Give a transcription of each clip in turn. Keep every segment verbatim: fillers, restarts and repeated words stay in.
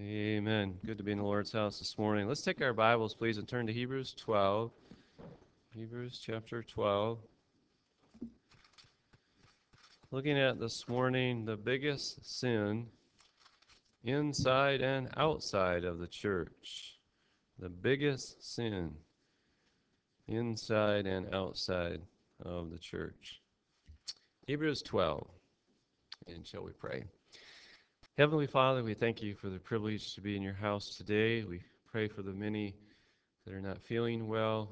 Amen. Good to be in the Lord's house this morning. Let's take our Bibles, please, and turn to Hebrews twelve. Hebrews chapter twelve. Looking at this morning the biggest sin inside and outside of the church. The biggest sin inside and outside of the church. Hebrews twelve. And shall we pray? Heavenly Father, we thank you for the privilege to be in your house today. We pray for the many that are not feeling well.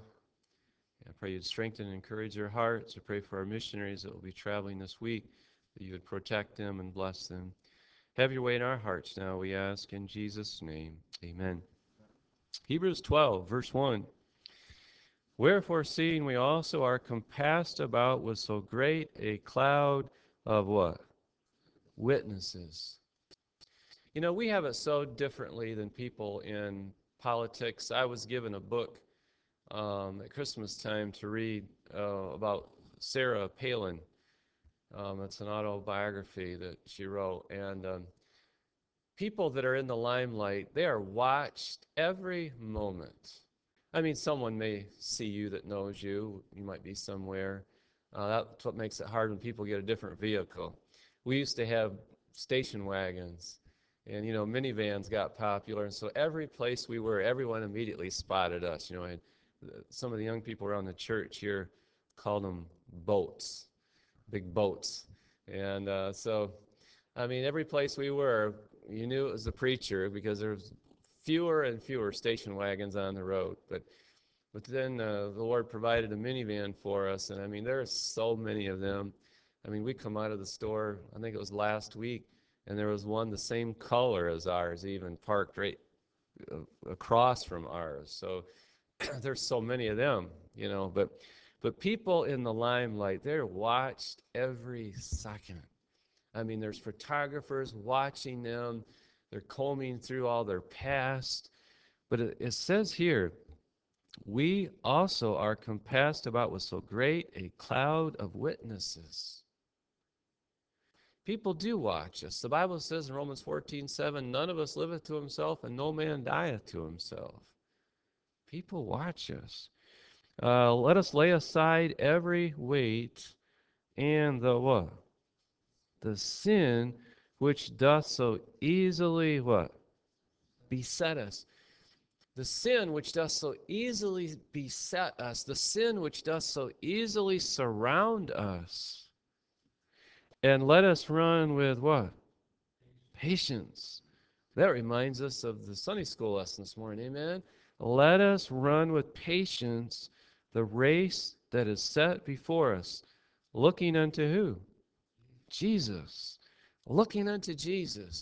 I pray you'd strengthen and encourage their hearts. I pray for our missionaries that will be traveling this week, that you would protect them and bless them. Have your way in our hearts now, we ask in Jesus' name. Amen. Hebrews twelve, verse one. Wherefore, seeing we also are compassed about with so great a cloud of what? Witnesses. You know, we have it so differently than people in politics. I was given a book um, at Christmas time to read uh, about Sarah Palin. Um, it's an autobiography that she wrote. And um, people that are in the limelight, they are watched every moment. I mean, someone may see you that knows you. You might be somewhere. Uh, that's what makes it hard when people get a different vehicle. We used to have station wagons, and you know, minivans got popular, and so every place we were, everyone immediately spotted us. You know, and some of the young people around the church here called them boats, big boats, and uh, so, I mean, every place we were, you knew it was the preacher because there was fewer and fewer station wagons on the road, but but then uh, the Lord provided a minivan for us, and I mean, there are so many of them. I mean, we come out of the store, I think it was last week, and there was one the same color as ours, even parked right uh, across from ours. So there's so many of them, you know. But but people in the limelight, they're watched every second. I mean, there's photographers watching them. They're combing through all their past. But it, it says here, we also are compassed about with so great a cloud of witnesses. People do watch us. The Bible says in Romans fourteen seven, none of us liveth to himself, and no man dieth to himself. People watch us. Uh, let us lay aside every weight and the what? The sin which doth so easily what? Beset us. The sin which doth so easily beset us, the sin which doth so easily surround us. And let us run with what? Patience. That reminds us of the Sunday school lesson this morning, amen? Let us run with patience the race that is set before us, looking unto who? Jesus. Looking unto Jesus.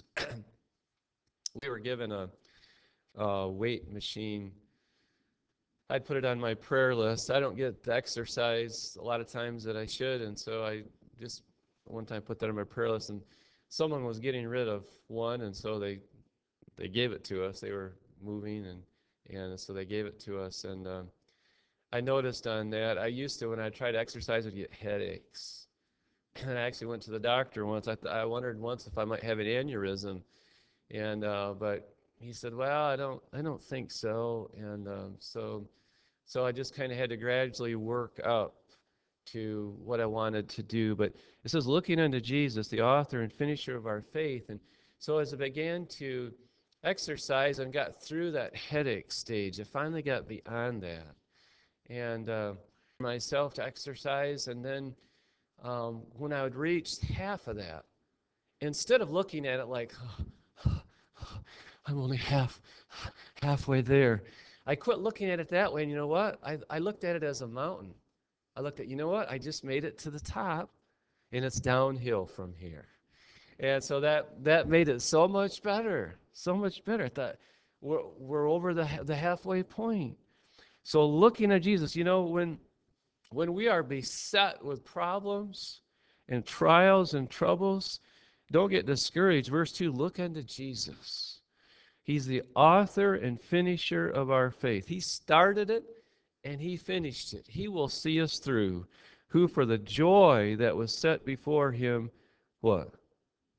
We were given a, a weight machine. I'd put it on my prayer list. I don't get the exercise a lot of times that I should, and so I just one time put that on my prayer list, and someone was getting rid of one, and so they they gave it to us. They were moving, and and so they gave it to us. And uh, I noticed on that, I used to, when I tried to exercise, I would get headaches. And I actually went to the doctor once. I, th- I wondered once if I might have an aneurysm, and uh, but he said, "Well, I don't, I don't think so." And um, so, so I just kind of had to gradually work up to what I wanted to do. But it says, "Looking unto Jesus, the author and finisher of our faith." And so as I began to exercise and got through that headache stage, I finally got beyond that, and uh, myself to exercise, and then um, when I would reach half of that, instead of looking at it like, oh, I'm only half halfway there, I quit looking at it that way. And you know what? I, I looked at it as a mountain. I looked at, you know what? I just made it to the top, and it's downhill from here. And so that that made it so much better, so much better. I thought we're we're over the the halfway point. So looking at Jesus, you know, when when we are beset with problems and trials and troubles, don't get discouraged. Verse two, look unto Jesus. He's the author and finisher of our faith. He started it and he finished it. He will see us through. Who for the joy that was set before him, what?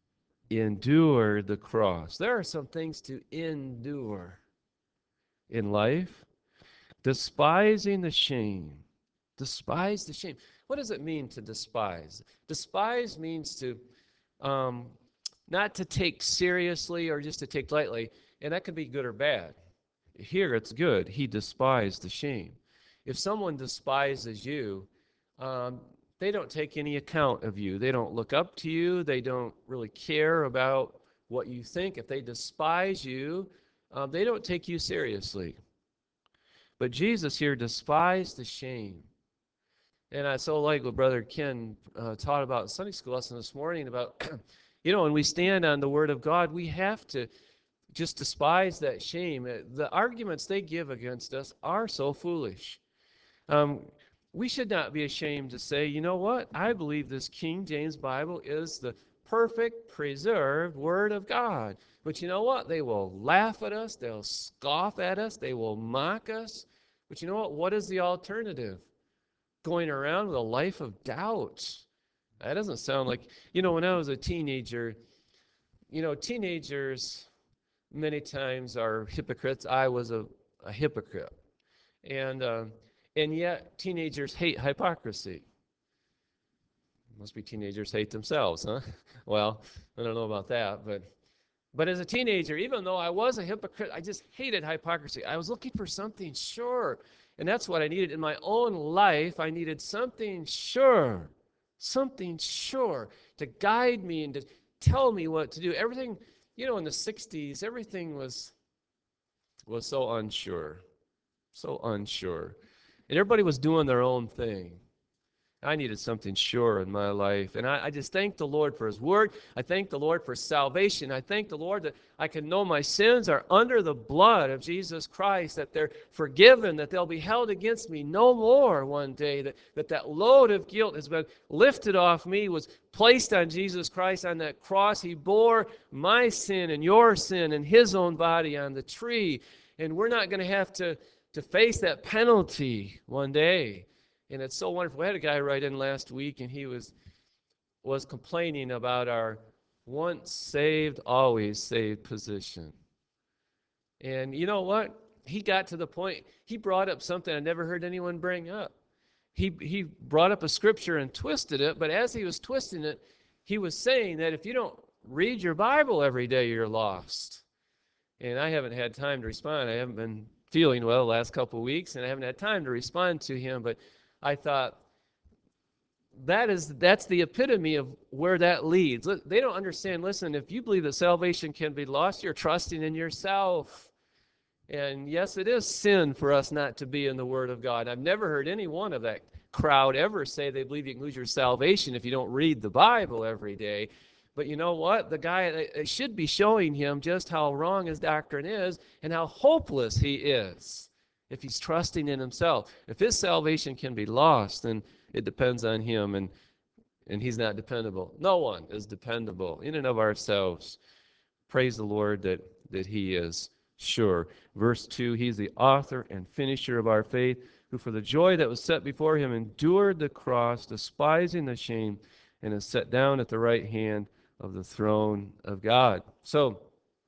Endure the cross. There are some things to endure in life. Despising the shame. Despise the shame. What does it mean to despise? Despise means to um, not to take seriously or just to take lightly, and that can be good or bad. Here it's good. He despised the shame. If someone despises you, um, they don't take any account of you. They don't look up to you. They don't really care about what you think. If they despise you, um, they don't take you seriously. But Jesus here despised the shame. And I so like what Brother Ken uh, taught about in Sunday school lesson this morning about, you know, when we stand on the Word of God, we have to just despise that shame. Uh, The arguments they give against us are so foolish. Um, we should not be ashamed to say, you know what? I believe this King James Bible is the perfect, preserved Word of God. But you know what? They will laugh at us. They'll scoff at us. They will mock us. But you know what? What is the alternative? Going around with a life of doubt. That doesn't sound like, you know, when I was a teenager, you know, teenagers many times are hypocrites. I was a, a hypocrite. And, uh, and yet, teenagers hate hypocrisy. Must be teenagers hate themselves, huh? Well, I don't know about that, but but as a teenager, even though I was a hypocrite, I just hated hypocrisy. I was looking for something sure, and that's what I needed in my own life. I needed something sure, something sure to guide me and to tell me what to do. Everything, you know, in the sixties, everything was was so unsure, so unsure, and everybody was doing their own thing. I needed something sure in my life. And I, I just thank the Lord for His Word. I thank the Lord for salvation. I thank the Lord that I can know my sins are under the blood of Jesus Christ, that they're forgiven, that they'll be held against me no more one day, that that, that load of guilt has been lifted off me, was placed on Jesus Christ on that cross. He bore my sin and your sin in His own body on the tree. And we're not going to have to, to face that penalty one day. And it's so wonderful. We had a guy write in last week, and he was was complaining about our once saved, always saved position. And you know what? He got to the point, he brought up something I never heard anyone bring up. He, he brought up a scripture and twisted it, but as he was twisting it, he was saying that if you don't read your Bible every day, you're lost. And I haven't had time to respond. I haven't been feeling well the last couple of weeks, and I haven't had time to respond to him, but I thought, that is that's the epitome of where that leads. They don't understand. Listen, if you believe that salvation can be lost, you're trusting in yourself. And yes, it is sin for us not to be in the Word of God. I've never heard any one of that crowd ever say they believe you can lose your salvation if you don't read the Bible every day. But you know what? The guy, it should be showing him just how wrong his doctrine is and how hopeless he is if he's trusting in himself. If his salvation can be lost, then it depends on him, and and he's not dependable. No one is dependable in and of ourselves. Praise the Lord that that he is sure. Verse two, he's the author and finisher of our faith, who for the joy that was set before him endured the cross, despising the shame, and is set down at the right hand of the throne of God. So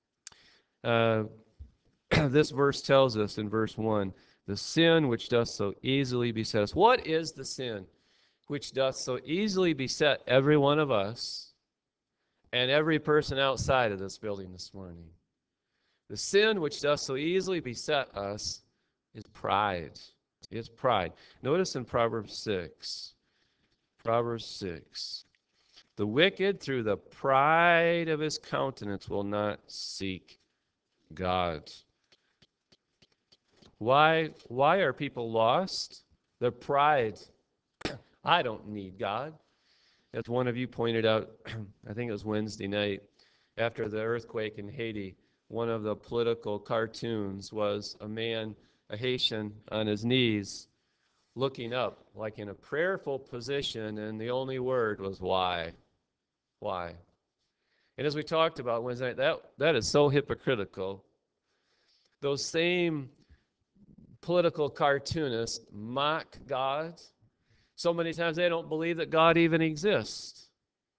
uh, this verse tells us in verse one, the sin which doth so easily beset us. What is the sin which doth so easily beset every one of us and every person outside of this building this morning? The sin which doth so easily beset us is pride. It's pride. Notice in Proverbs six, Proverbs six, the wicked through the pride of his countenance will not seek God. Why, why are people lost? Their pride. I don't need God. As one of you pointed out, I think it was Wednesday night, after the earthquake in Haiti, one of the political cartoons was a man, a Haitian, on his knees, looking up, like in a prayerful position, and the only word was why. Why? And as we talked about Wednesday night, that, that is so hypocritical. Those same political cartoonists mock God. So many times they don't believe that God even exists.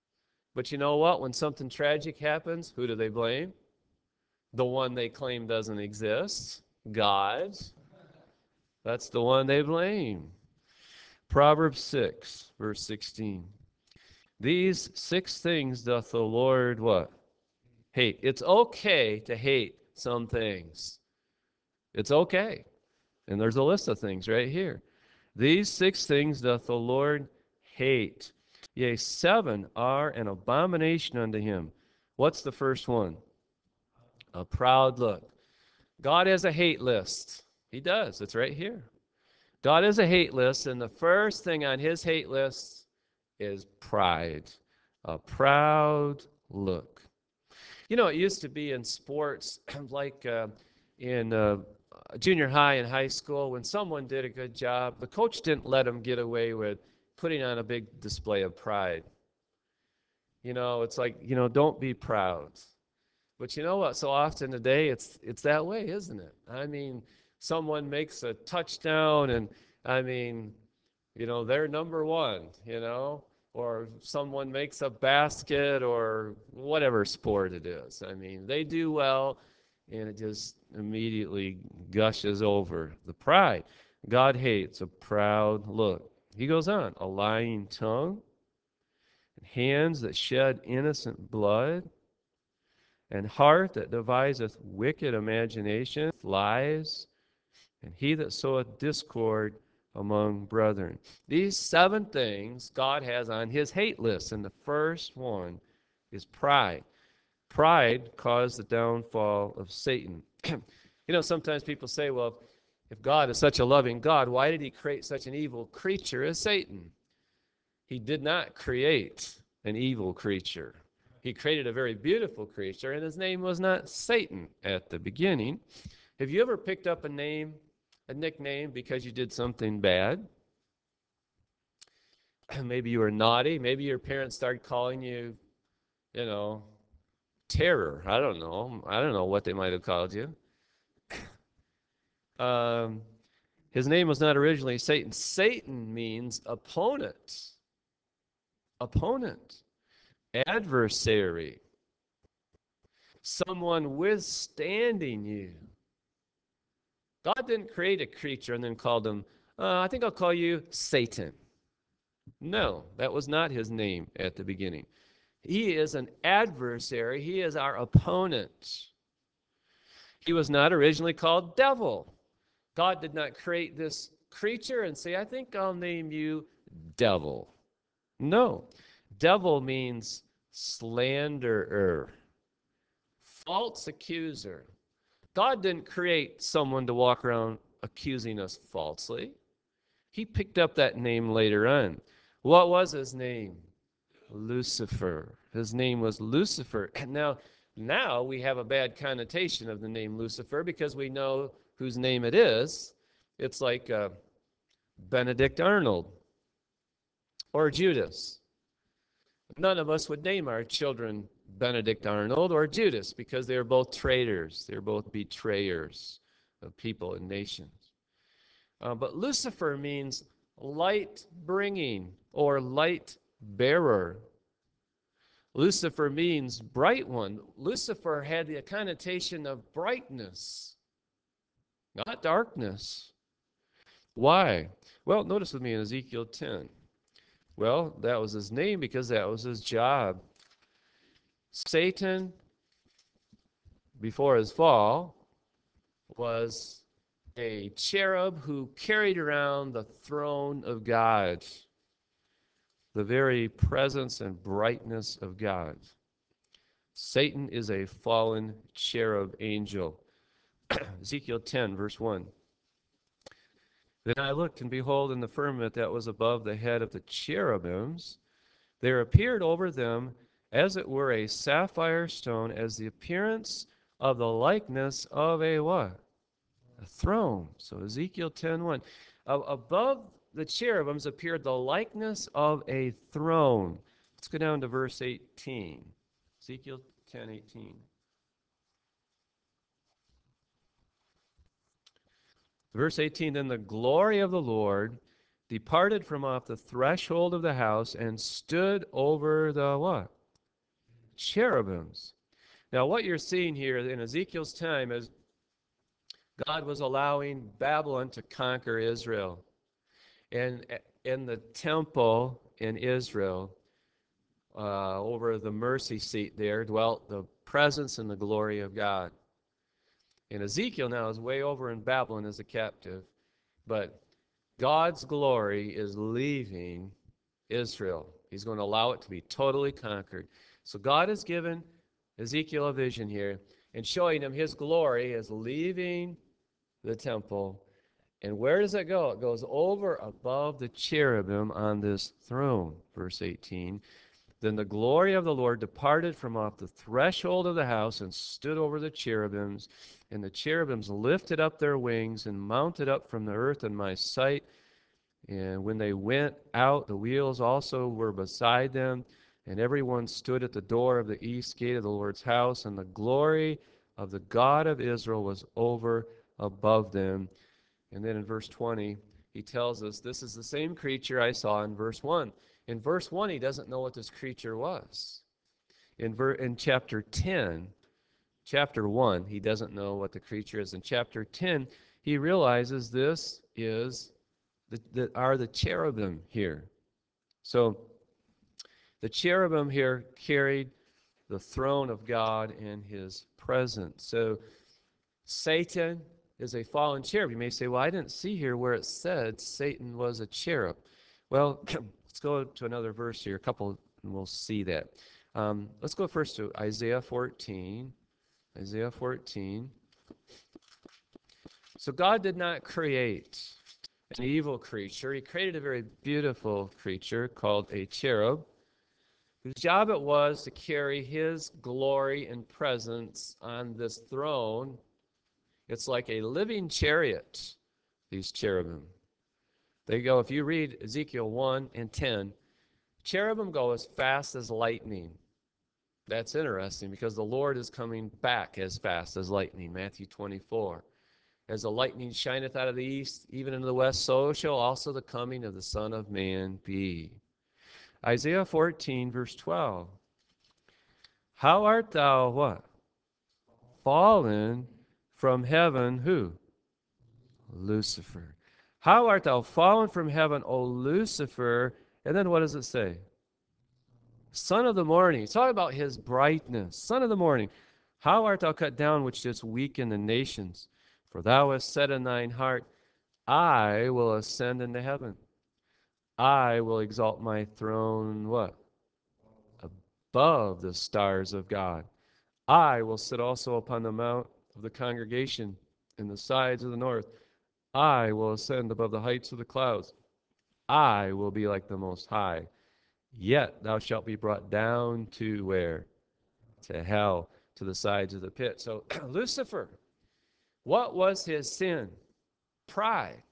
But you know what? When something tragic happens, who do they blame? The one they claim doesn't exist, God. That's the one they blame. Proverbs six, verse sixteen. These six things doth the Lord what? Hate. It's okay to hate some things. It's okay. And there's a list of things right here. These six things doth the Lord hate. Yea, seven are an abomination unto him. What's the first one? A proud look. God has a hate list. He does. It's right here. God has a hate list, and the first thing on his hate list is pride. A proud look. You know, it used to be in sports, like uh, in uh, junior high and high school, when someone did a good job, the coach didn't let them get away with putting on a big display of pride. You know, it's like, you know, don't be proud. But you know what? So often today, it's it's that way, isn't it? I mean, someone makes a touchdown, and I mean, you know, they're number one. You know, or someone makes a basket, or whatever sport it is. I mean, they do well, and it just immediately gushes over. The pride. God hates a proud look. He goes on, a lying tongue, hands that shed innocent blood, and heart that deviseth wicked imagination, lies, and he that soweth discord among brethren. These seven things God has on his hate list, and the first one is pride. Pride caused the downfall of Satan. You know, sometimes people say, well, if God is such a loving God, why did he create such an evil creature as Satan? He did not create an evil creature. He created a very beautiful creature, and his name was not Satan at the beginning. Have you ever picked up a name, a nickname, because you did something bad? Maybe you were naughty. Maybe your parents started calling you, you know, terror. I don't know. I don't know what they might have called you. Um, his name was not originally Satan. Satan means opponent, opponent, adversary, someone withstanding you. God didn't create a creature and then called him, uh, I think I'll call you Satan. No, that was not his name at the beginning. He is an adversary. He is our opponent. He was not originally called devil. God did not create this creature and say, I think I'll name you devil. No, devil means slanderer, false accuser. God didn't create someone to walk around accusing us falsely. He picked up that name later on. What was his name? Lucifer. His name was Lucifer. And now, now we have a bad connotation of the name Lucifer because we know whose name it is. It's like uh, Benedict Arnold or Judas. None of us would name our children Benedict Arnold or Judas because they are both traitors. They're both betrayers of people and nations. Uh, but Lucifer means light bringing or light bearer. Lucifer means bright one. Lucifer had the connotation of brightness, not darkness. Why? Well, notice with me in Ezekiel ten. Well, that was his name because that was his job. Satan, before his fall, was a cherub who carried around the throne of God, the very presence and brightness of God. Satan is a fallen cherub angel. Ezekiel ten, verse one. Then I looked, and behold, in the firmament that was above the head of the cherubims, there appeared over them as it were a sapphire stone, as the appearance of the likeness of a what? A throne. So Ezekiel ten one. Uh, above the cherubims appeared the likeness of a throne. Let's go down to verse eighteen. Ezekiel ten eighteen. Verse eighteen, then the glory of the Lord departed from off the threshold of the house and stood over the what? cherubims. Now, what you're seeing here in Ezekiel's time is God was allowing Babylon to conquer Israel. And in the temple in Israel, uh, over the mercy seat there, dwelt the presence and the glory of God. And Ezekiel now is way over in Babylon as a captive, but God's glory is leaving Israel. He's going to allow it to be totally conquered. So God has given Ezekiel a vision here and showing him his glory is leaving the temple. And where does it go? It goes over above the cherubim on this throne, verse eighteen. Then the glory of the Lord departed from off the threshold of the house and stood over the cherubims. And the cherubims lifted up their wings and mounted up from the earth in my sight. And when they went out, the wheels also were beside them. And everyone stood at the door of the east gate of the Lord's house. And the glory of the God of Israel was over above them. And then in verse twenty, he tells us this is the same creature I saw in verse one. In verse one, he doesn't know what this creature was. In, ver- in chapter ten, chapter one, he doesn't know what the creature is. In chapter ten, he realizes this is the, the, are the cherubim here. So the cherubim here carried the throne of God in his presence. So Satan is a fallen cherub. You may say, well, I didn't see here where it said Satan was a cherub. Well, let's go to another verse here, a couple, and we'll see that. Um, let's go first to Isaiah fourteen. Isaiah fourteen. So God did not create an evil creature. He created a very beautiful creature called a cherub, whose job it was to carry his glory and presence on this throne. It's like a living chariot, these cherubim. They go, if you read Ezekiel one and ten, cherubim go as fast as lightning. That's interesting because the Lord is coming back as fast as lightning, Matthew twenty-four. As the lightning shineth out of the east, even into the west, so shall also the coming of the Son of Man be. Isaiah fourteen, verse twelve. How art thou what? Fallen from heaven, who? Lucifer. How art thou fallen from heaven, O Lucifer? And then what does it say? Son of the morning. It's talking about his brightness. Son of the morning. How art thou cut down, which didst weaken the nations? For thou hast said in thine heart, I will ascend into heaven. I will exalt my throne, what? Above the stars of God. I will sit also upon the mount of the congregation in the sides of the north. I will ascend above the heights of the clouds. I will be like the Most High. Yet thou shalt be brought down to where? To hell, to the sides of the pit. So Lucifer, what was his sin? Pride.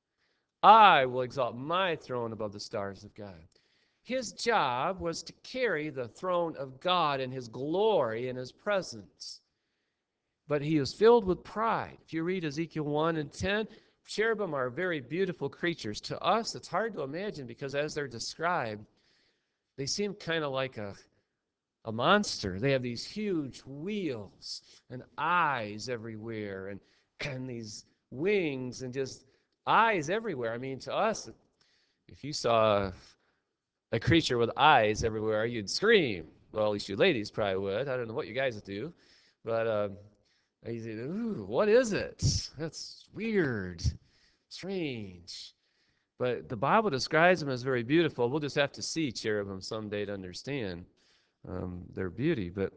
I will exalt my throne above the stars of God. His job was to carry the throne of God and his glory and his presence. But he was filled with pride. If you read Ezekiel one and ten, cherubim are very beautiful creatures. To us, it's hard to imagine because as they're described, they seem kind of like a, a monster. They have these huge wheels and eyes everywhere and, and these wings and just eyes everywhere. I mean, to us, if you saw a creature with eyes everywhere, you'd scream. Well, at least you ladies probably would. I don't know what you guys would do. But um, you say, ooh, what is it? That's weird, strange. But the Bible describes them as very beautiful. We'll just have to see cherubim someday to understand um, their beauty. But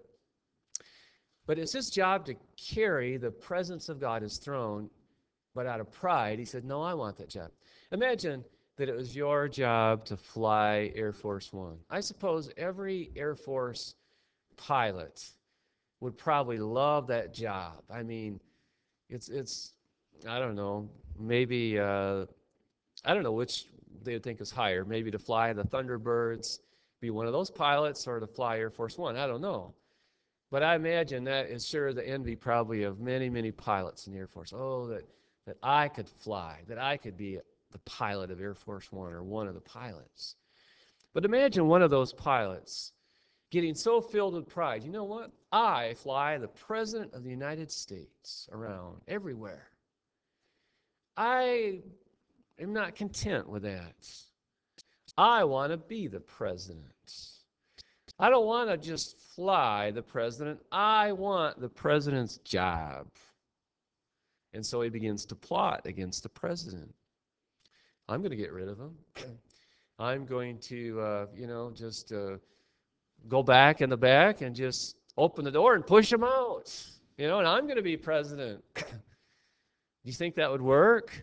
but it's his job to carry the presence of God, his throne, but out of pride, he said, no, I want that job. Imagine that it was your job to fly Air Force One. I suppose every Air Force pilot would probably love that job. I mean, it's, it's I don't know, maybe, uh, I don't know which they would think is higher, maybe to fly the Thunderbirds, be one of those pilots, or to fly Air Force One. I don't know. But I imagine that is sure the envy probably of many, many pilots in the Air Force. Oh, that, that I could fly, that I could be the pilot of Air Force One or one of the pilots. But imagine one of those pilots getting so filled with pride. You know what? I fly the President of the United States around everywhere. I am not content with that. I want to be the president. I don't want to just fly the president. I want the president's job. And so he begins to plot against the president. I'm going to get rid of him. I'm going to, uh, you know, just uh, go back in the back and just open the door and push him out. You know, and I'm going to be president. Do you think that would work?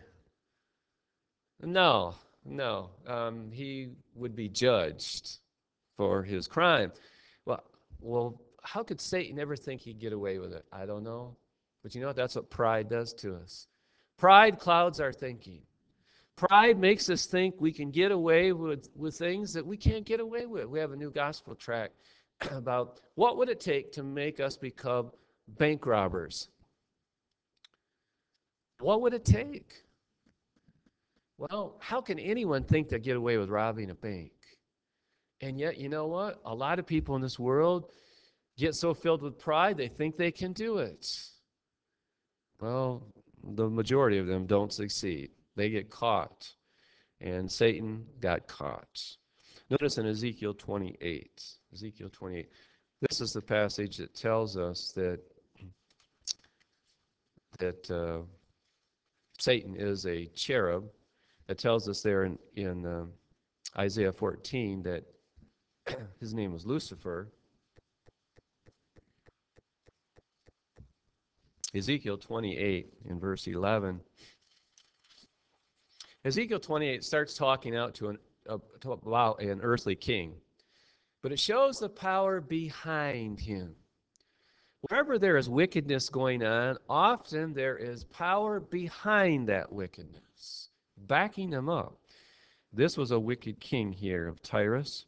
No, no. Um, he would be judged for his crime. Well, well, how could Satan ever think he'd get away with it? I don't know. But you know what? That's what pride does to us. Pride clouds our thinking. Pride makes us think we can get away with, with things that we can't get away with. We have a new gospel tract about what would it take to make us become bank robbers. What would it take? Well, how can anyone think they'll get away with robbing a bank? And yet, you know what? A lot of people in this world get so filled with pride, they think they can do it. Well, the majority of them don't succeed. They get caught. And Satan got caught. Notice in Ezekiel twenty-eight, Ezekiel twenty-eight, this is the passage that tells us that, that uh, Satan is a cherub. It tells us there in, in uh, Isaiah fourteen that his name was Lucifer. Ezekiel twenty-eight in verse eleven. Ezekiel twenty-eight starts talking out to an, uh, to about an earthly king, but it shows the power behind him. Wherever there is wickedness going on, often there is power behind that wickedness, backing them up. This was a wicked king here of Tyrus.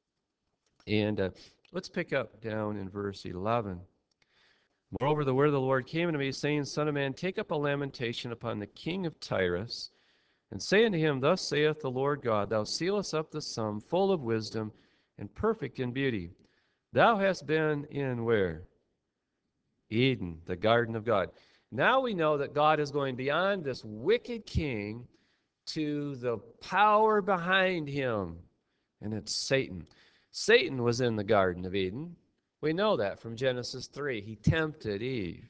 And uh, let's pick up down in verse eleven. Moreover, the word of the Lord came unto me, saying, Son of man, take up a lamentation upon the king of Tyrus, and say unto him, Thus saith the Lord God, Thou sealest up the sum, full of wisdom, and perfect in beauty. Thou hast been in where? Eden, the garden of God. Now we know that God is going beyond this wicked king to the power behind him, and it's Satan. Satan was in the Garden of Eden. We know that from Genesis three. He tempted Eve.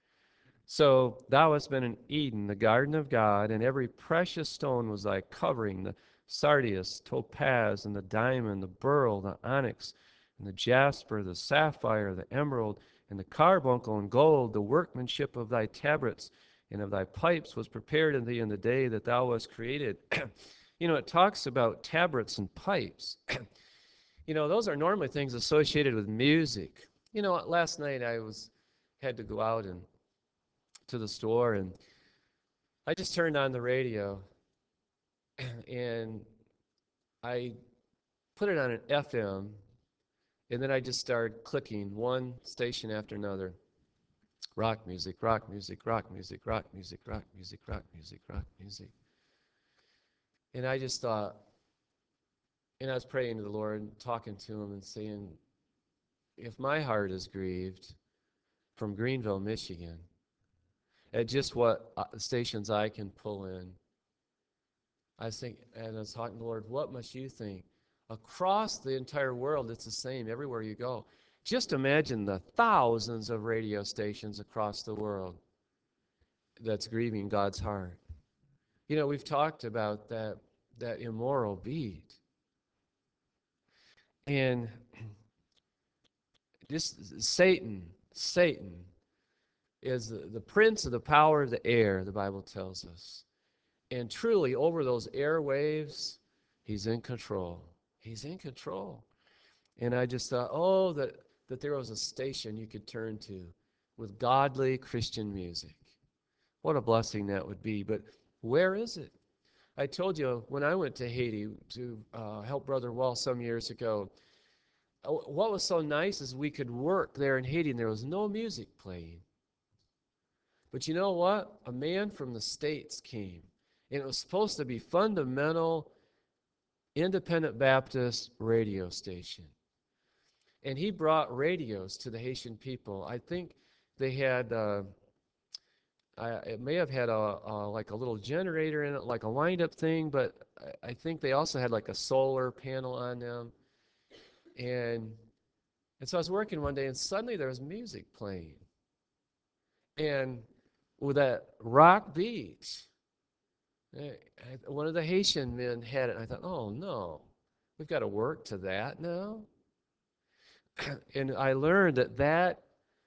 So thou hast been in Eden, the garden of God, and every precious stone was thy covering, the sardius, topaz, and the diamond, the beryl, the onyx, and the jasper, the sapphire, the emerald, and the carbuncle, and gold. The workmanship of thy tabrets and of thy pipes was prepared in thee in the day that thou wast created. You know, it talks about tabrets and pipes. You know, those are normally things associated with music. You know, last night I was had to go out and to the store, and I just turned on the radio, and I put it on an F M, and then I just started clicking one station after another. Rock music, rock music, rock music, rock music, rock music, rock music, rock music. And I just thought, and I was praying to the Lord, talking to him and saying, if my heart is grieved from Greenville, Michigan, at just what uh, stations I can pull in, I was thinking, and I was talking to the Lord, what must you think? Across the entire world, it's the same everywhere you go. Just imagine the thousands of radio stations across the world that's grieving God's heart. You know, we've talked about that, that immoral beat. And just Satan, Satan is the, the prince of the power of the air, the Bible tells us. And truly, over those airwaves, he's in control. He's in control. And I just thought, oh, that, that there was a station you could turn to with godly Christian music. What a blessing that would be. But where is it? I told you when I went to Haiti to uh, help Brother Wall some years ago, what was so nice is we could work there in Haiti and there was no music playing. But you know what? A man from the States came, and it was supposed to be fundamental independent Baptist radio station. And he brought radios to the Haitian people. I think they had, uh, I, it may have had a, a like a little generator in it, like a wind-up thing, but I, I think they also had like a solar panel on them. And and so I was working one day, and suddenly there was music playing, and with that rock beat. eh, One of the Haitian men had it, and I thought, oh no, we've got to work to that now. And I learned that that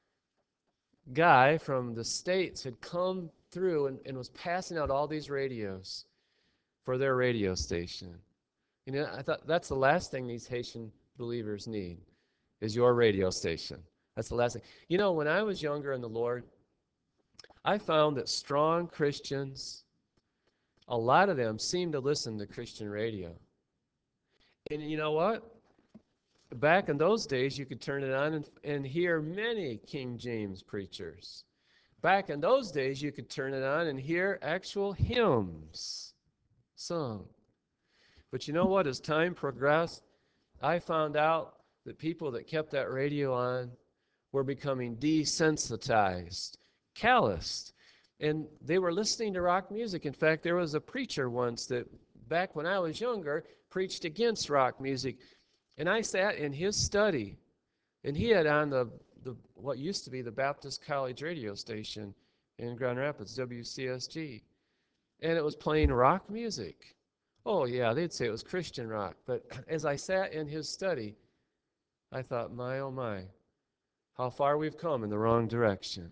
guy from the States had come through and, and was passing out all these radios for their radio station. You know, I thought that's the last thing these Haitian believers need is your radio station. That's the last thing. You know, when I was younger in the Lord, I found that strong Christians, a lot of them seem to listen to Christian radio. And you know what? Back in those days, you could turn it on and, and hear many King James preachers. Back in those days, you could turn it on and hear actual hymns sung. But you know what? As time progressed, I found out that people that kept that radio on were becoming desensitized, calloused, and they were listening to rock music. In fact, there was a preacher once that, back when I was younger, preached against rock music. And I sat in his study, and he had on the, the what used to be the Baptist College radio station in Grand Rapids, W C S G. And it was playing rock music. Oh, yeah, they'd say it was Christian rock. But as I sat in his study, I thought, my, oh, my, how far we've come in the wrong direction.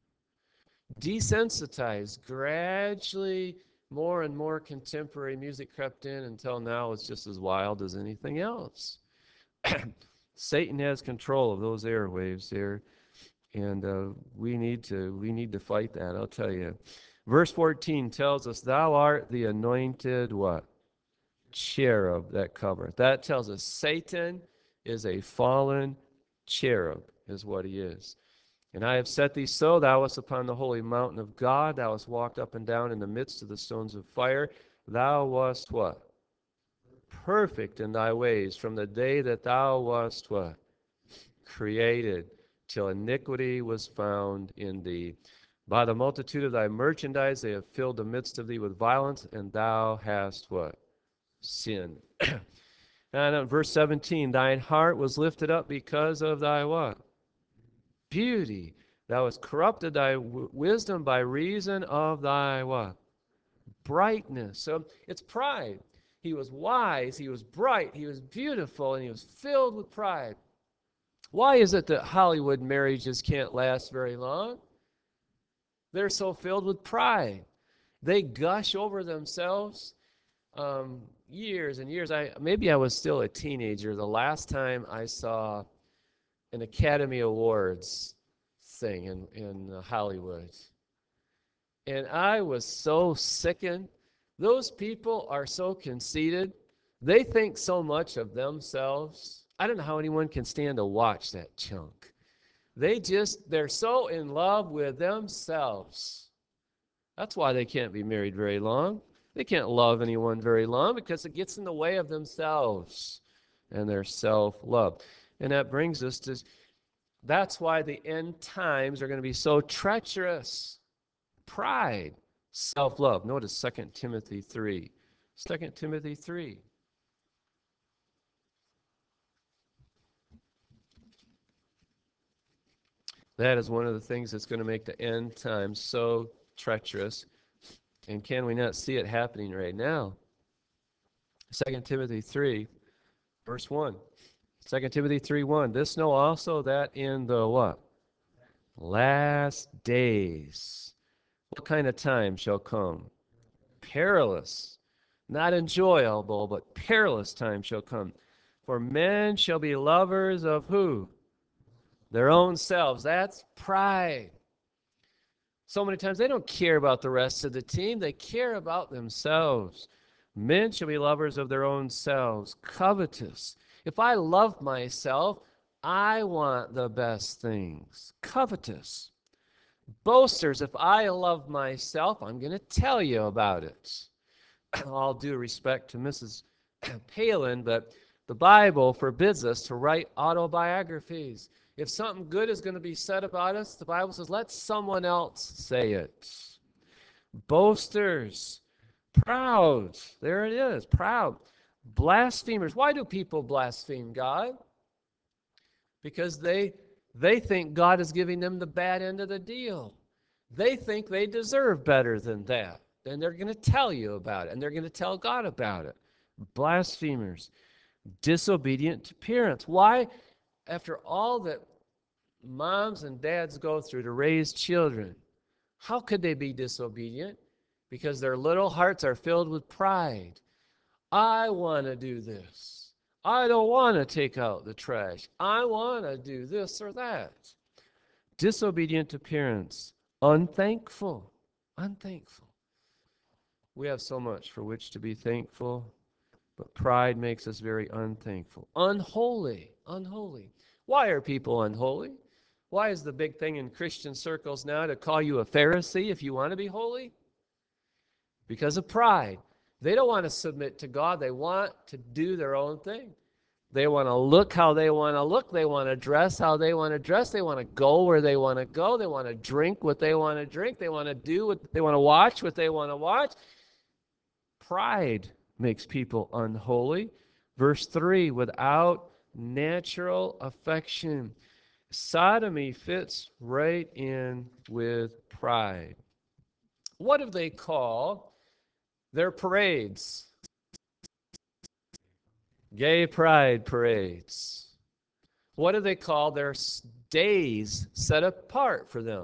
Desensitized, gradually more and more contemporary music crept in until now it's just as wild as anything else. Satan has control of those airwaves there, and uh, we need to we need to fight that. I'll tell you. Verse fourteen tells us, "Thou art the anointed what? Cherub that covereth." That tells us Satan is a fallen cherub, is what he is. And I have set thee so, thou wast upon the holy mountain of God, thou wast walked up and down in the midst of the stones of fire. Thou wast what? Perfect in thy ways from the day that thou wast what? Created, till iniquity was found in thee. By the multitude of thy merchandise they have filled the midst of thee with violence, and thou hast what? Sinned. And in verse seventeen, thine heart was lifted up because of thy what? Beauty. Thou hast corrupted thy w- wisdom by reason of thy what? Brightness. So it's pride. He was wise, he was bright, he was beautiful, and he was filled with pride. Why is it that Hollywood marriages can't last very long? They're so filled with pride. They gush over themselves. Um, years and years. I maybe I was still a teenager the last time I saw an Academy Awards thing in in uh, Hollywood, and I was so sickened. Those people are so conceited. They think so much of themselves. I don't know how anyone can stand to watch that chunk. They just, they're so in love with themselves. That's why they can't be married very long. They can't love anyone very long because it gets in the way of themselves and their self-love. And that brings us to, that's why the end times are going to be so treacherous. Pride, self-love. Notice Second Timothy three. Second Timothy three. That is one of the things that's going to make the end times so treacherous. And can we not see it happening right now? Second Timothy three, verse one. Second Timothy three one. This know also that in the what? Last days. What kind of time shall come? Perilous. Not enjoyable, but perilous time shall come. For men shall be lovers of who? Their own selves. That's pride. So many times they don't care about the rest of the team. They care about themselves. Men shall be lovers of their own selves, covetous. If I love myself, I want the best things. Covetous. Boasters. If I love myself, I'm going to tell you about it. All due respect to Missus Palin, but The Bible forbids us to write autobiographies. If something good is going to be said about us, the Bible says, let someone else say it. Boasters, proud. There it is, proud. Blasphemers. Why do people blaspheme God? Because they they think God is giving them the bad end of the deal. They think they deserve better than that. And they're going to tell you about it, and they're going to tell God about it. Blasphemers, disobedient to parents. Why? After all that moms and dads go through to raise children, how could they be disobedient? Because their little hearts are filled with pride. I want to do this. I don't want to take out the trash. I want to do this or that. Disobedient to parents. Unthankful. Unthankful. We have so much for which to be thankful, but pride makes us very unthankful. Unholy. Unholy. Why are people unholy? Why is the big thing in Christian circles now to call you a Pharisee if you want to be holy? Because of pride. They don't want to submit to God. They want to do their own thing. They want to look how they want to look. They want to dress how they want to dress. They want to go where they want to go. They want to drink what they want to drink. They want to do what they want to watch, what they want to watch. Pride makes people unholy. Verse three, without natural affection. Sodomy fits right in with pride. What do they call their parades? Gay pride parades. What do they call their days set apart for them?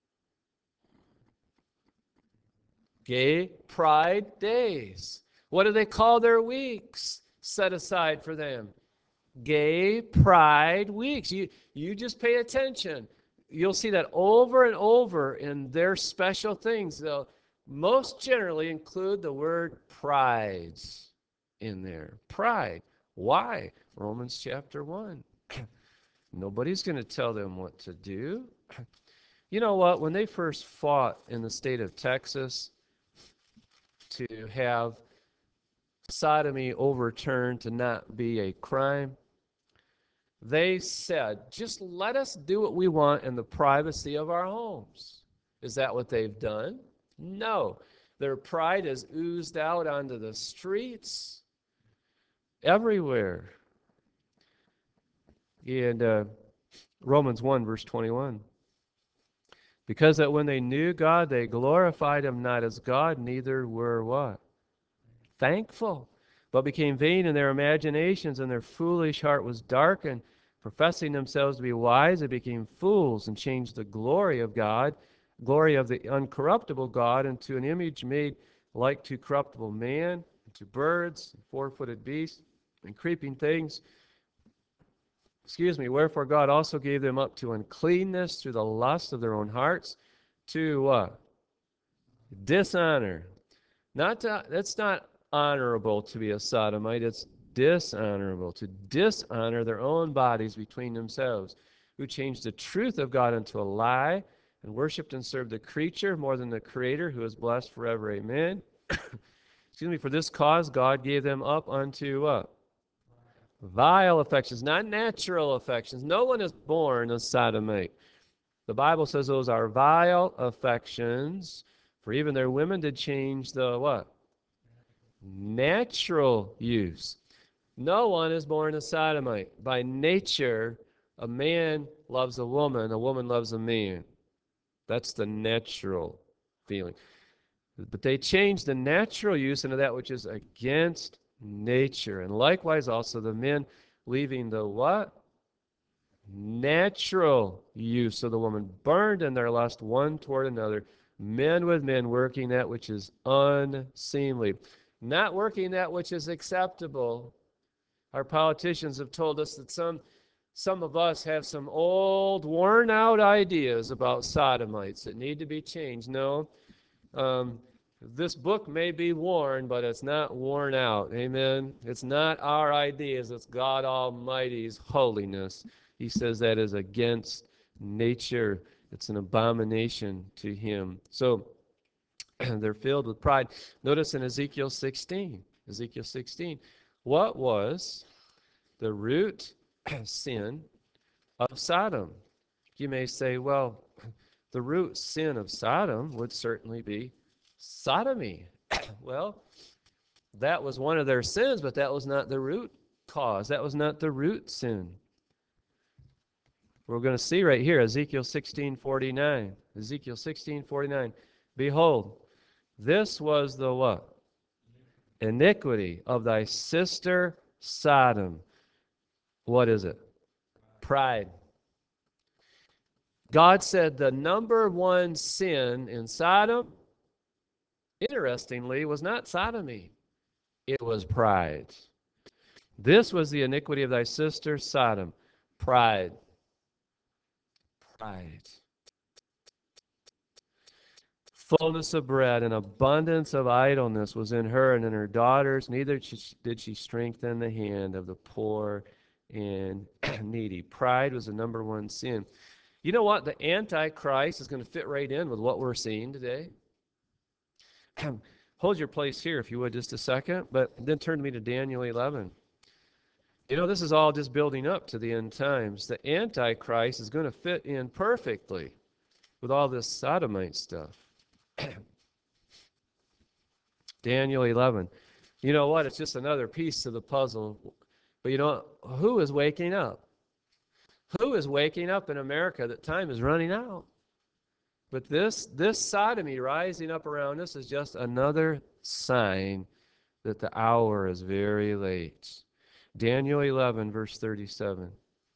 Gay pride days. What do they call their weeks set aside for them? Gay pride weeks. You, you just pay attention. You'll see that over and over in their special things. They'll most generally include the word pride in there. Pride. Why? Romans chapter one. Nobody's going to tell them what to do. You know what? When they first fought in the state of Texas to have sodomy overturned to not be a crime, they said, just let us do what we want in the privacy of our homes. Is that what they've done? No. Their pride has oozed out onto the streets everywhere. And uh, Romans one, verse twenty-one. Because that when they knew God, they glorified him not as God, neither were what? Thankful, but became vain in their imaginations, and their foolish heart was darkened. Professing themselves to be wise, they became fools and changed the glory of God, glory of the uncorruptible God, into an image made like to corruptible man, and to birds, and four-footed beasts, and creeping things. Excuse me, wherefore God also gave them up to uncleanness through the lust of their own hearts, to what? Uh, dishonor. Not to, that's not honorable to be a sodomite. It's dishonorable, to dishonor their own bodies between themselves, who changed the truth of God into a lie, and worshipped and served the creature more than the Creator, who is blessed forever. Amen. Excuse me. For this cause God gave them up unto what? Uh, vile affections, not natural affections. No one is born a sodomite. The Bible says those are vile affections, for even their women did change the what? Natural use. No one is born a sodomite. By nature, a man loves a woman, a woman loves a man. That's the natural feeling. But they changed the natural use into that which is against nature. And likewise also the men leaving the what? Natural use of the woman, burned in their lust one toward another, men with men working that which is unseemly, not working that which is acceptable. Our politicians have told us that some some of us have some old, worn out ideas about sodomites that need to be changed. No, um, this book may be worn, but it's not worn out. Amen. It's not our ideas, it's God Almighty's holiness. He says that is against nature. It's an abomination to him. So they're filled with pride. Notice in Ezekiel sixteen, Ezekiel sixteen, what was the root sin of Sodom. You may say, well, the root sin of Sodom would certainly be sodomy. Well, that was one of their sins, but that was not the root cause. That was not the root sin. We're going to see right here, Ezekiel sixteen forty-nine. Ezekiel sixteen forty-nine. Behold, this was the what? Iniquity of thy sister Sodom. What is it? Pride. God said the number one sin in Sodom, interestingly, was not sodomy. It was pride. This was the iniquity of thy sister Sodom. Pride. Pride. Fullness of bread and abundance of idleness was in her and in her daughters. Neither did she strengthen the hand of the poor and needy. Pride was the number one sin. You know what? The Antichrist is going to fit right in with what we're seeing today. Hold your place here, if you would, just a second, but then turn to me to Daniel eleven. You know, this is all just building up to the end times. The Antichrist is going to fit in perfectly with all this sodomite stuff. Daniel eleven. You know what? It's just another piece of the puzzle. But you know, who is waking up? Who is waking up in America that time is running out? But this, this sodomy rising up around us is just another sign that the hour is very late. Daniel eleven, verse thirty-seven.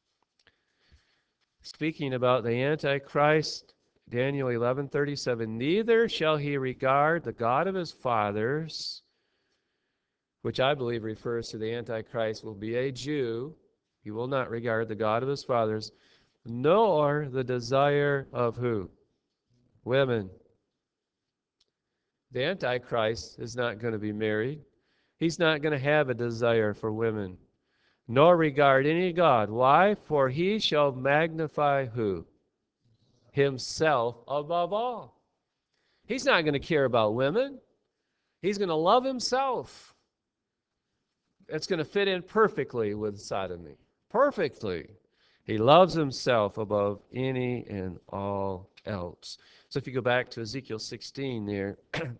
Speaking about the Antichrist, Daniel eleven, thirty-seven. Neither shall he regard the God of his fathers, which I believe refers to the Antichrist will be a Jew. He will not regard the God of his fathers, nor the desire of who? Women. The Antichrist is not going to be married. He's not going to have a desire for women, nor regard any God. Why? For he shall magnify who? Himself above all. He's not going to care about women. He's going to love himself. It's going to fit in perfectly with sodomy. Perfectly. He loves himself above any and all else. So if you go back to Ezekiel sixteen there,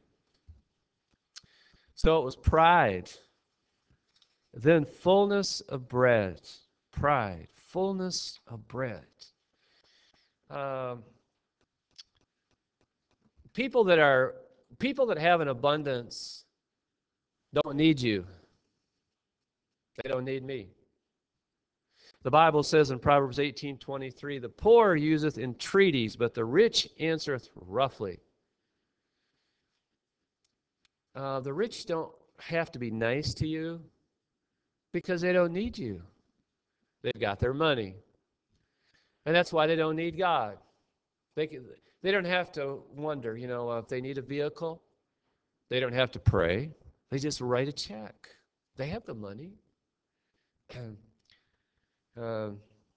so it was pride, then fullness of bread. Pride, fullness of bread. Um, people that are people that have an abundance don't need you. They don't need me. The Bible says in Proverbs eighteen twenty-three, the poor useth entreaties, but the rich answereth roughly. Uh, the rich don't have to be nice to you because they don't need you. They've got their money. And that's why they don't need God. They can, they don't have to wonder, you know, uh, if they need a vehicle. They don't have to pray. They just write a check. They have the money. uh,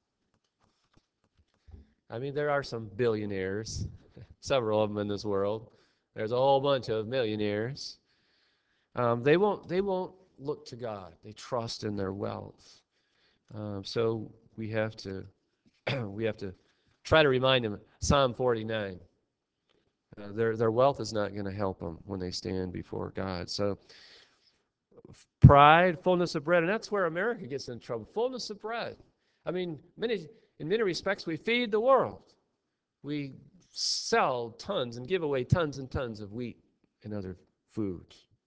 I mean, there are some billionaires, several of them in this world. There's a whole bunch of millionaires. Um, they won't. They won't look to God. They trust in their wealth. Um, so we have to. we have to try to remind them. Psalm forty-nine. Uh, their their wealth is not going to help them when they stand before God. So pride, fullness of bread, and that's where America gets in trouble. Fullness of bread. I mean, many in many respects, we feed the world. We sell tons and give away tons and tons of wheat and other food.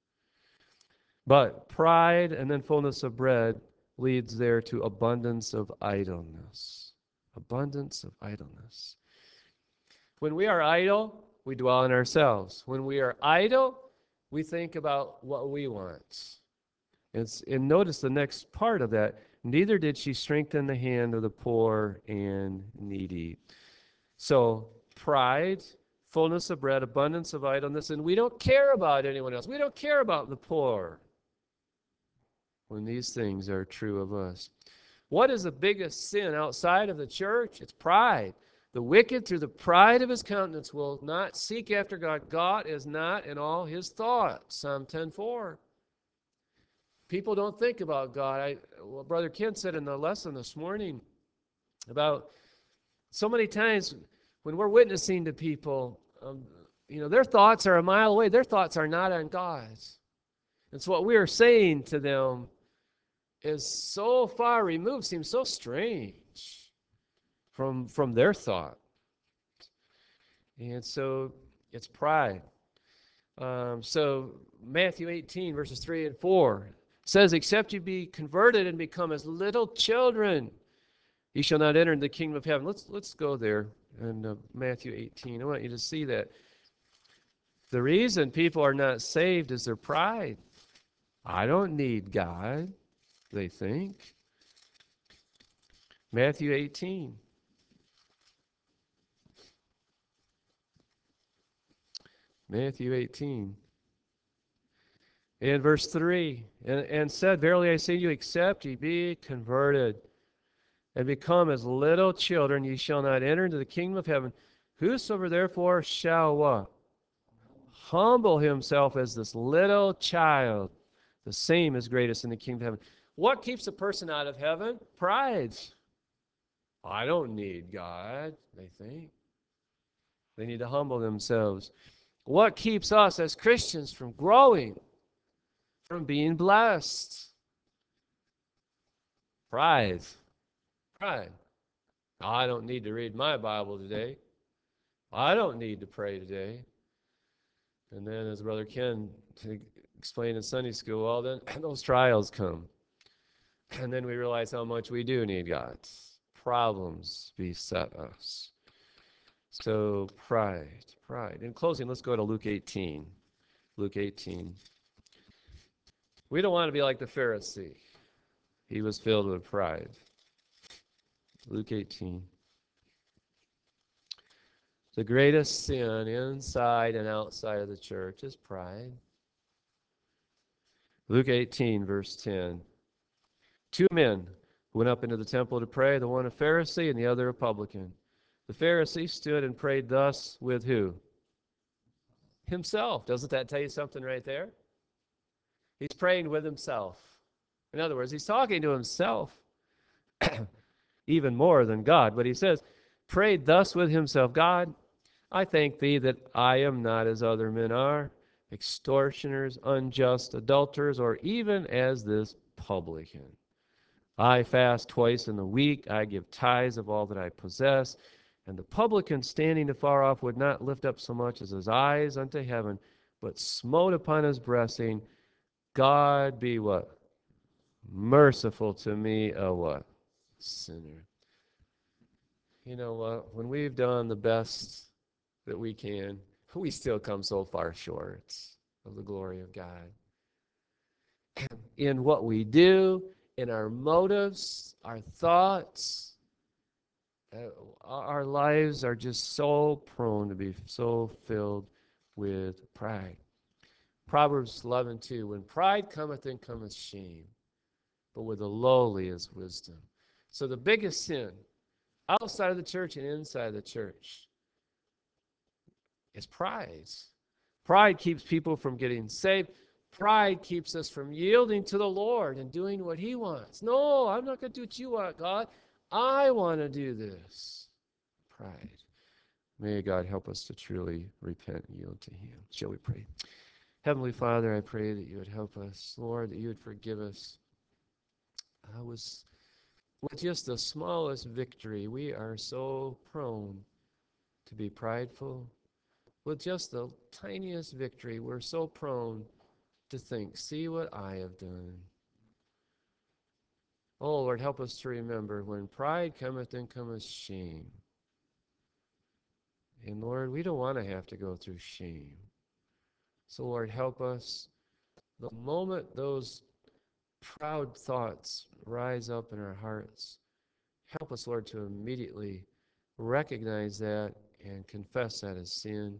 But pride and then fullness of bread leads there to abundance of idleness. Abundance of idleness. When we are idle, we dwell in ourselves. When we are idle, we think about what we want. It's, and notice the next part of that. Neither did she strengthen the hand of the poor and needy. So pride, fullness of bread, abundance of idleness, and we don't care about anyone else. We don't care about the poor when these things are true of us. What is the biggest sin outside of the church? It's pride. The wicked, through the pride of his countenance, will not seek after God. God is not in all his thoughts. Psalm ten four. People don't think about God. I, well, Brother Ken said in the lesson this morning about so many times when we're witnessing to people, um, you know, their thoughts are a mile away. Their thoughts are not on God's. And so what we are saying to them is so far removed, seems so strange from from their thought. And so it's pride. Um, so Matthew eighteen, verses three and four says, except you be converted and become as little children, you shall not enter the kingdom of heaven. Let's let's go there in uh, Matthew eighteen. I want you to see that. The reason people are not saved is their pride. I don't need God, they think. Matthew eighteen. Matthew eighteen. In verse three, and, and said, verily I say to you, except ye be converted and become as little children, ye shall not enter into the kingdom of heaven. Whosoever therefore shall what? Humble himself as this little child, the same is greatest in the kingdom of heaven. What keeps a person out of heaven? Pride. I don't need God, they think. They need to humble themselves. What keeps us as Christians from growing, from being blessed? Pride. Pride. I don't need to read my Bible today. I don't need to pray today. And then, as Brother Ken explained in Sunday school, well, then those trials come. And then we realize how much we do need God. Problems beset us. So, pride, pride. In closing, let's go to Luke eighteen. Luke eighteen. We don't want to be like the Pharisee. He was filled with pride. Luke eighteen. The greatest sin inside and outside of the church is pride. Luke eighteen, verse ten. Two men went up into the temple to pray, the one a Pharisee and the other a publican. The Pharisee stood and prayed thus with who? Himself. Doesn't that tell you something right there? He's praying with himself. In other words, he's talking to himself even more than God. But he says, prayed thus with himself, God, I thank thee that I am not as other men are, extortioners, unjust, adulterers, or even as this publican. I fast twice in the week. I give tithes of all that I possess. And the publican standing afar off would not lift up so much as his eyes unto heaven, but smote upon his breast, saying, God be what? Merciful to me, a what? Sinner. You know what? When we've done the best that we can, we still come so far short of the glory of God. In what we do, in our motives, our thoughts, uh, our lives are just so prone to be so filled with pride. Proverbs eleven two, when pride cometh, then cometh shame, but with the lowly is wisdom. So the biggest sin outside of the church and inside the church is pride. Pride keeps people from getting saved. Pride keeps us from yielding to the Lord and doing what He wants. No, I'm not going to do what you want, God. I want to do this. Pride. May God help us to truly repent and yield to Him. Shall we pray? Heavenly Father, I pray that you would help us. Lord, that you would forgive us. I was with just the smallest victory, we are so prone to be prideful. With just the tiniest victory, we're so prone to think, see what I have done. Oh, Lord, help us to remember, when pride cometh, then cometh shame. And Lord, we don't want to have to go through shame. So Lord, help us. The moment those proud thoughts rise up in our hearts, help us, Lord, to immediately recognize that and confess that as sin.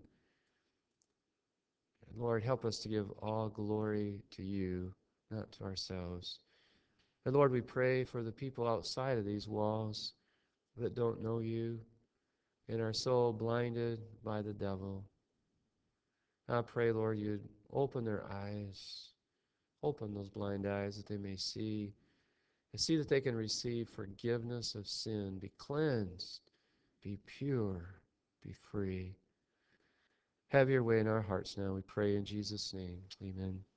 And Lord, help us to give all glory to you, not to ourselves. And Lord, we pray for the people outside of these walls that don't know you and are so blinded by the devil. I pray, Lord, you'd open their eyes, Open those blind eyes that they may see, and see that they can receive forgiveness of sin, be cleansed, be pure, be free. Have your way in our hearts now, we pray in Jesus' name. Amen.